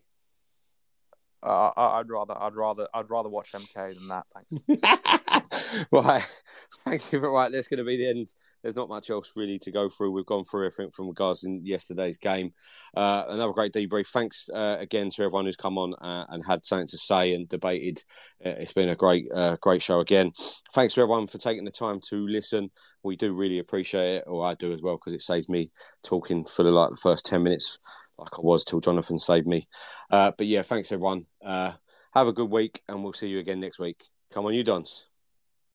I'd rather watch MK than that. Thanks. Right, thank you. Right, that's going to be the end. There's not much else really to go through. We've gone through everything from regards in yesterday's game. Another great debrief. Thanks again to everyone who's come on and had something to say and debated. It's been a great show again. Thanks to everyone for taking the time to listen. We do really appreciate it, or I do as well, because it saves me talking for the first 10 minutes. Like I was till Jonathan saved me. But yeah, thanks everyone. Have a good week, and we'll see you again next week. Come on, you Dons.